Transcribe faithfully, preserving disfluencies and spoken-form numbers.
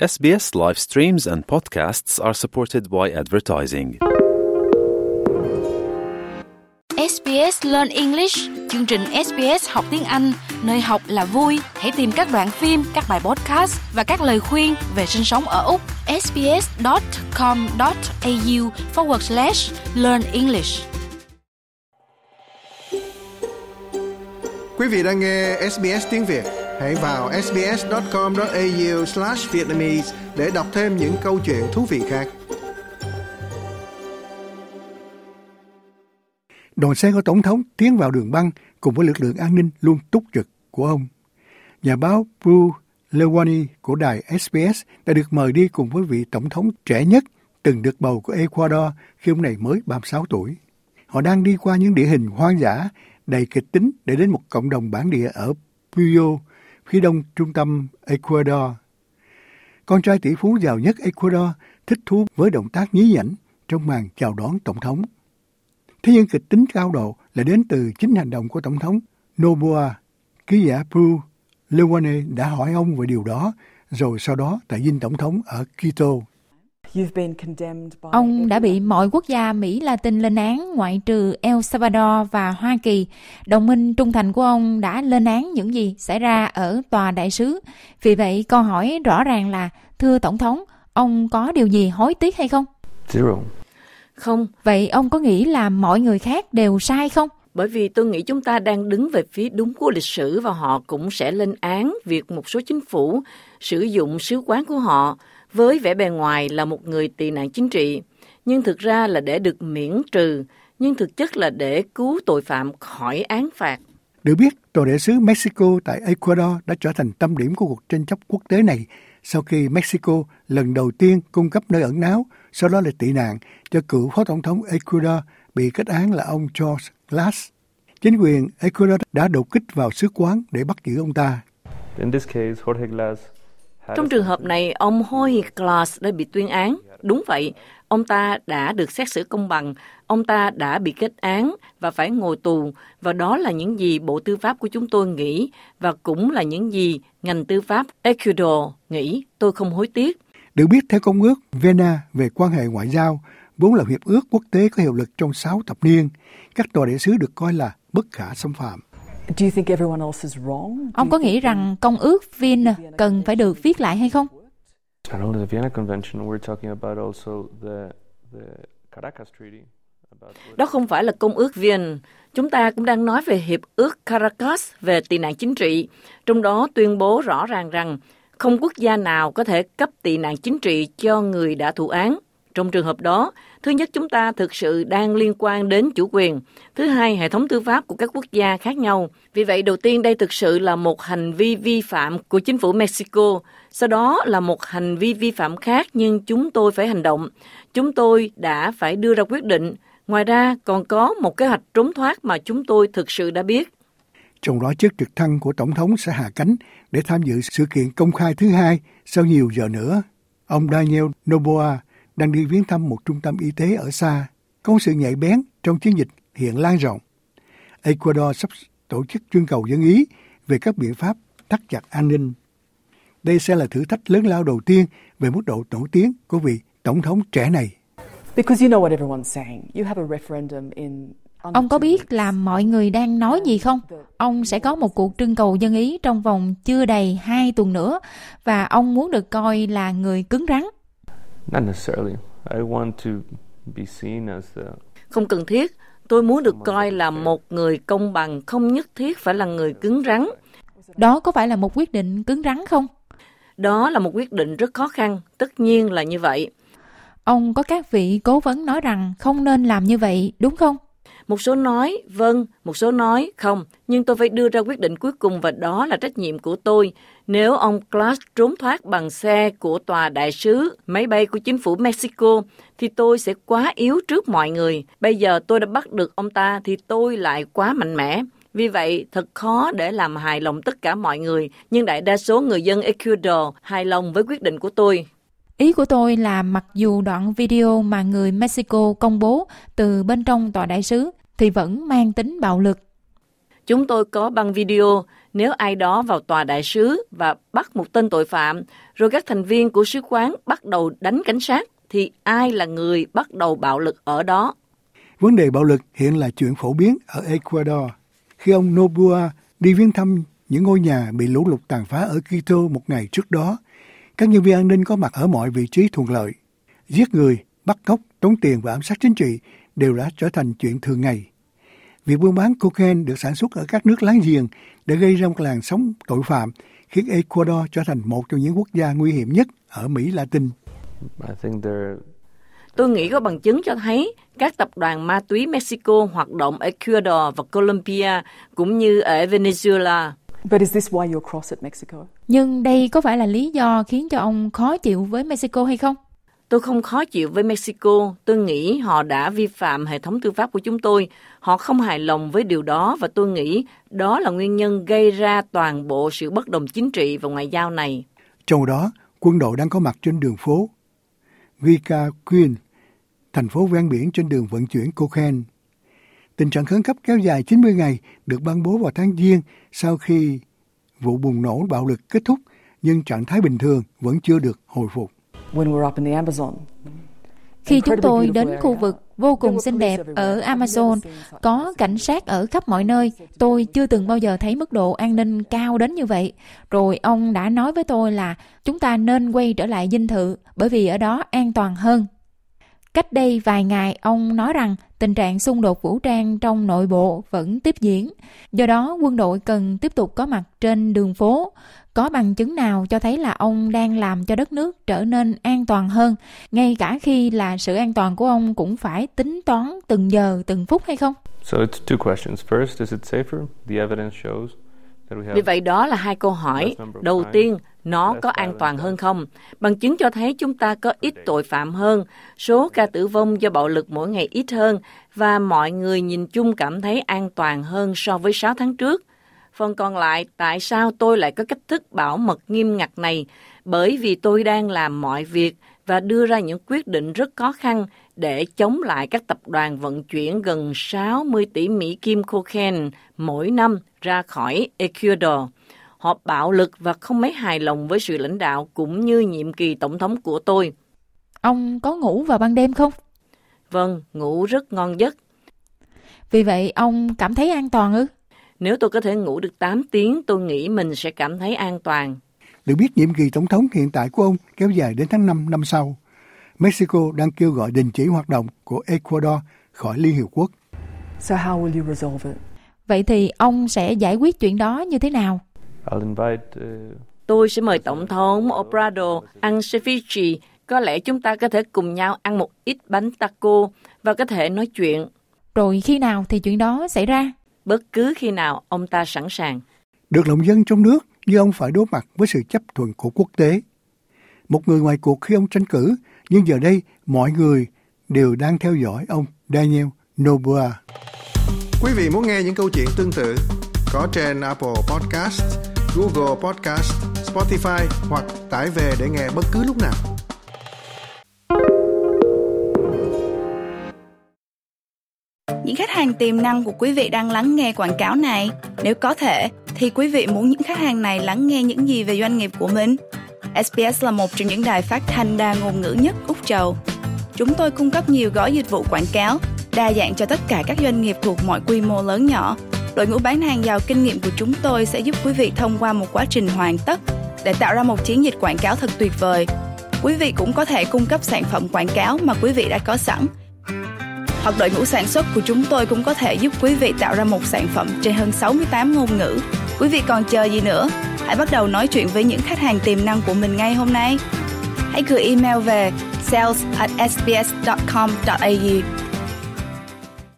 S B S live streams and podcasts are supported by advertising. ét bê ét Learn English, chương trình ét bê ét học tiếng Anh, nơi học là vui. Hãy tìm các đoạn phim, các bài podcast và các lời khuyên về sinh sống ở Úc. sbs.com.au forward slash learn English. Quý vị đang nghe ét bê ét tiếng Việt. Hãy vào sbs.com.au slash Vietnamese để đọc thêm những câu chuyện thú vị khác. Đoàn xe của Tổng thống tiến vào đường băng cùng với lực lượng an ninh luôn túc trực của ông. Nhà báo Bruce Lewani của đài ét bê ét đã được mời đi cùng với vị Tổng thống trẻ nhất từng được bầu của Ecuador khi ông này mới ba mươi sáu tuổi. Họ đang đi qua những địa hình hoang dã đầy kịch tính để đến một cộng đồng bản địa ở Puyo, phía đông trung tâm Ecuador. Con trai tỷ phú giàu nhất Ecuador thích thú với động tác nhí nhảnh trong màn chào đón Tổng thống. Thế nhưng kịch tính cao độ là đến từ chính hành động của Tổng thống Noboa. Ký giả Bruce Lewani đã hỏi ông về điều đó, rồi sau đó tại dinh Tổng thống ở Quito. Ông đã bị mọi quốc gia Mỹ Latin lên án ngoại trừ El Salvador và Hoa Kỳ. Đồng minh trung thành của ông đã lên án những gì xảy ra ở tòa đại sứ. Vì vậy, câu hỏi rõ ràng là, thưa Tổng thống, ông có điều gì hối tiếc hay không? Zero. Không. Vậy ông có nghĩ là mọi người khác đều sai không? Bởi vì tôi nghĩ chúng ta đang đứng về phía đúng của lịch sử và họ cũng sẽ lên án việc một số chính phủ sử dụng sứ quán của họ với vẻ bề ngoài là một người tị nạn chính trị, nhưng thực ra là để được miễn trừ, nhưng thực chất là để cứu tội phạm khỏi án phạt. Được biết, tòa đại sứ Mexico tại Ecuador đã trở thành tâm điểm của cuộc tranh chấp quốc tế này sau khi Mexico lần đầu tiên cung cấp nơi ẩn náu, sau đó là tị nạn, cho cựu phó tổng thống Ecuador bị kết án là ông George Glass. Chính quyền Ecuador đã đột kích vào sứ quán để bắt giữ ông ta. In this case, Jorge Glass Trong trường hợp này, ông Jorge Glass đã bị tuyên án. Đúng vậy, ông ta đã được xét xử công bằng, ông ta đã bị kết án và phải ngồi tù, và đó là những gì Bộ Tư pháp của chúng tôi nghĩ, và cũng là những gì ngành tư pháp Ecuador nghĩ. Tôi không hối tiếc. Được biết, theo Công ước Vienna về quan hệ ngoại giao, vốn là hiệp ước quốc tế có hiệu lực trong sáu thập niên, các tòa đại sứ được coi là bất khả xâm phạm. Ông có nghĩ rằng Công ước Vienna cần phải được viết lại hay không? Đó không phải là Công ước Vienna. Chúng ta cũng đang nói về Hiệp ước Caracas về tị nạn chính trị, trong đó tuyên bố rõ ràng rằng không quốc gia nào có thể cấp tị nạn chính trị cho người đã thụ án. Trong trường hợp đó, thứ nhất, chúng ta thực sự đang liên quan đến chủ quyền. Thứ hai, hệ thống tư pháp của các quốc gia khác nhau. Vì vậy, đầu tiên đây thực sự là một hành vi vi phạm của chính phủ Mexico. Sau đó là một hành vi vi phạm khác, nhưng chúng tôi phải hành động. Chúng tôi đã phải đưa ra quyết định. Ngoài ra, còn có một kế hoạch trốn thoát mà chúng tôi thực sự đã biết. Trong đó, chiếc trực thăng của Tổng thống sẽ hạ cánh để tham dự sự kiện công khai thứ hai sau nhiều giờ nữa. Ông Daniel Noboa đang đi viếng thăm một trung tâm y tế ở xa. Có sự nhạy bén trong chiến dịch hiện lan rộng. Ecuador sắp tổ chức trưng cầu dân ý về các biện pháp thắt chặt an ninh. Đây sẽ là thử thách lớn lao đầu tiên về mức độ nổi tiếng của vị tổng thống trẻ này. Ông có biết là mọi người đang nói gì không? Ông sẽ có một cuộc trưng cầu dân ý trong vòng chưa đầy hai tuần nữa, và ông muốn được coi là người cứng rắn. Not necessarily. I want to be seen as the... Không cần thiết. Tôi muốn được coi là một người công bằng, không nhất thiết phải là người cứng rắn. Đó có phải là một quyết định cứng rắn không? Đó là một quyết định rất khó khăn. Tất nhiên là như vậy. Ông có các vị cố vấn nói rằng không nên làm như vậy, đúng không? Một số nói vâng, một số nói không. Nhưng tôi phải đưa ra quyết định cuối cùng, và đó là trách nhiệm của tôi. Nếu ông Glass trốn thoát bằng xe của tòa đại sứ, máy bay của chính phủ Mexico, thì tôi sẽ quá yếu trước mọi người. Bây giờ tôi đã bắt được ông ta, thì tôi lại quá mạnh mẽ. Vì vậy, thật khó để làm hài lòng tất cả mọi người. Nhưng đại đa số người dân Ecuador hài lòng với quyết định của tôi. Ý của tôi là mặc dù đoạn video mà người Mexico công bố từ bên trong tòa đại sứ thì vẫn mang tính bạo lực. Chúng tôi có băng video, Nếu ai đó vào tòa đại sứ và bắt một tên tội phạm, rồi các thành viên của sứ quán bắt đầu đánh cảnh sát, thì ai là người bắt đầu bạo lực ở đó? Vấn đề bạo lực hiện là chuyện phổ biến ở Ecuador. Khi ông Noboa đi viếng thăm những ngôi nhà bị lũ lụt tàn phá ở Quito một ngày trước đó, các nhân viên an ninh có mặt ở mọi vị trí thuận lợi. Giết người, bắt cóc, tống tiền và ám sát chính trị đều đã trở thành chuyện thường ngày. Việc buôn bán cocaine được sản xuất ở các nước láng giềng đã gây ra một làn sóng tội phạm, khiến Ecuador trở thành một trong những quốc gia nguy hiểm nhất ở Mỹ Latin. Tôi nghĩ có bằng chứng cho thấy các tập đoàn ma túy Mexico hoạt động ở Ecuador và Colombia cũng như ở Venezuela. But is this why you're cross at Mexico? Nhưng đây có phải là lý do khiến cho ông khó chịu với Mexico hay không? Tôi không khó chịu với Mexico. Tôi nghĩ họ đã vi phạm hệ thống tư pháp của chúng tôi. Họ không hài lòng với điều đó và tôi nghĩ đó là nguyên nhân gây ra toàn bộ sự bất đồng chính trị và ngoại giao này. Trong đó, quân đội đang có mặt trên đường phố Guayaquil, thành phố ven biển trên đường vận chuyển cocaine. Tình trạng khẩn cấp kéo dài chín mươi ngày được ban bố vào tháng Giêng sau khi vụ bùng nổ bạo lực kết thúc, nhưng trạng thái bình thường vẫn chưa được hồi phục. Khi chúng tôi đến khu vực vô cùng xinh đẹp ở Amazon, có cảnh sát ở khắp mọi nơi, tôi chưa từng bao giờ thấy mức độ an ninh cao đến như vậy. Rồi ông đã nói với tôi là chúng ta nên quay trở lại dinh thự bởi vì ở đó an toàn hơn. Cách đây vài ngày, ông nói rằng tình trạng xung đột vũ trang trong nội bộ vẫn tiếp diễn. Do đó, quân đội cần tiếp tục có mặt trên đường phố. Có bằng chứng nào cho thấy là ông đang làm cho đất nước trở nên an toàn hơn, ngay cả khi là sự an toàn của ông cũng phải tính toán từng giờ, từng phút hay không? So it's two questions. First, is it safer? The evidence shows that we have... Vì vậy đó là hai câu hỏi. Đầu tiên, nó có an toàn hơn không? Bằng chứng cho thấy chúng ta có ít tội phạm hơn, số ca tử vong do bạo lực mỗi ngày ít hơn và mọi người nhìn chung cảm thấy an toàn hơn so với sáu tháng trước. Phần còn lại, tại sao tôi lại có cách thức bảo mật nghiêm ngặt này? Bởi vì tôi đang làm mọi việc và đưa ra những quyết định rất khó khăn để chống lại các tập đoàn vận chuyển gần sáu mươi tỷ Mỹ kim cocaine mỗi năm ra khỏi Ecuador. Họ bạo lực và không mấy hài lòng với sự lãnh đạo cũng như nhiệm kỳ tổng thống của tôi. Ông có ngủ vào ban đêm không? Vâng, ngủ rất ngon giấc. Vì vậy ông cảm thấy an toàn ư? Nếu tôi có thể ngủ được tám tiếng, tôi nghĩ mình sẽ cảm thấy an toàn. Được biết nhiệm kỳ tổng thống hiện tại của ông kéo dài đến tháng năm năm sau. Mexico đang kêu gọi đình chỉ hoạt động của Ecuador khỏi Liên Hiệp Quốc. So how will you resolve it? Vậy thì ông sẽ giải quyết chuyện đó như thế nào? I'll invite, uh... Tôi sẽ mời Tổng thống Obrador ăn ceviche. Có lẽ chúng ta có thể cùng nhau ăn một ít bánh taco và có thể nói chuyện. Rồi khi nào thì chuyện đó xảy ra? Bất cứ khi nào ông ta sẵn sàng. Được lòng dân trong nước, nhưng ông phải đối mặt với sự chấp thuận của quốc tế. Một người ngoài cuộc khi ông tranh cử, nhưng giờ đây mọi người đều đang theo dõi ông Daniel Noboa. Quý vị muốn nghe những câu chuyện tương tự có trên Apple Podcast, Google Podcast, Spotify hoặc tải về để nghe bất cứ lúc nào. Những khách hàng tiềm năng của quý vị đang lắng nghe quảng cáo này. Nếu có thể, thì quý vị muốn những khách hàng này lắng nghe những gì về doanh nghiệp của mình? ét bê ét là một trong những đài phát thanh đa ngôn ngữ nhất Úc Châu. Chúng tôi cung cấp nhiều gói dịch vụ quảng cáo, đa dạng cho tất cả các doanh nghiệp thuộc mọi quy mô lớn nhỏ. Đội ngũ bán hàng giàu kinh nghiệm của chúng tôi sẽ giúp quý vị thông qua một quá trình hoàn tất để tạo ra một chiến dịch quảng cáo thật tuyệt vời. Quý vị cũng có thể cung cấp sản phẩm quảng cáo mà quý vị đã có sẵn. Hoặc đội ngũ sản xuất của chúng tôi cũng có thể giúp quý vị tạo ra một sản phẩm trên hơn sáu mươi tám ngôn ngữ. Quý vị còn chờ gì nữa? Hãy bắt đầu nói chuyện với những khách hàng tiềm năng của mình ngay hôm nay. Hãy gửi email về sales at s b s dot com dot a u